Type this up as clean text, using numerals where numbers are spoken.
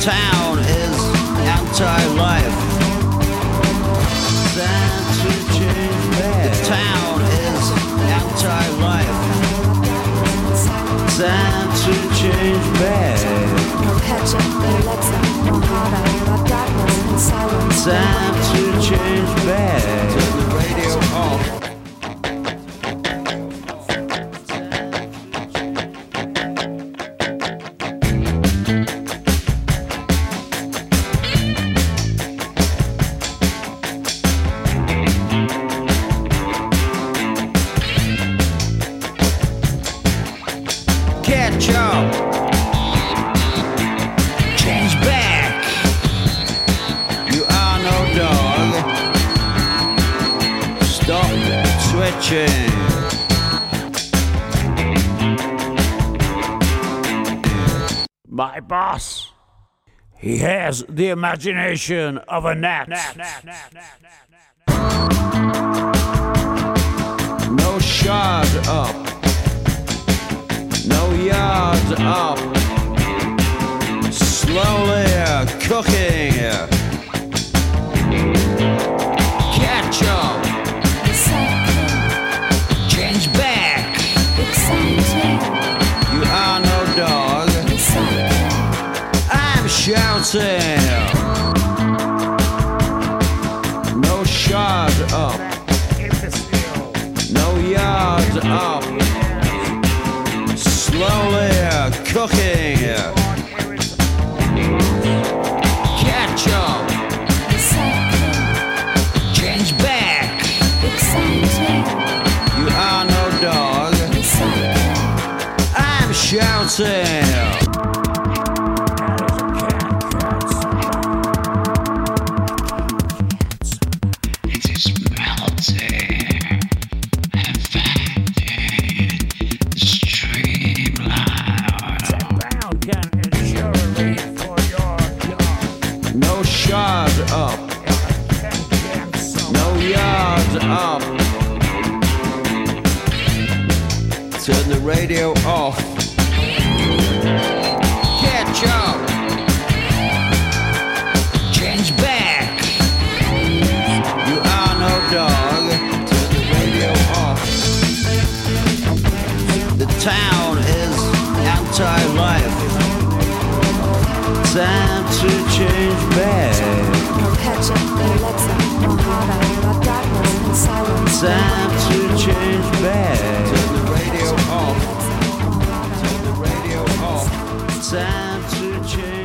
town is anti-life. Time to change back. The town is anti-life. Time to change back. No ketchup, no Alexa, no harder, but darkness and silence. Time to change back. Turn the radio off. Catch up. Change back. You are no dog. Stop switching. My boss, he has the imagination of a gnat. No shard up. No yard up. Slowly cooking. Catch up. Change back. You are no dog. I'm shouting. No shard up. No yard up. Slowly cooking. Catch up. Change back. You are no dog. I'm shouting. No shard up. No yard up. Turn the radio off. Catch up. Change back. You are no dog. Turn the radio off. The town is anti-life. Time to change back. No ketchup, no Alexa, no harder, but darkness and silence. Time to change back. Turn the radio off. Turn the radio off. Time to change.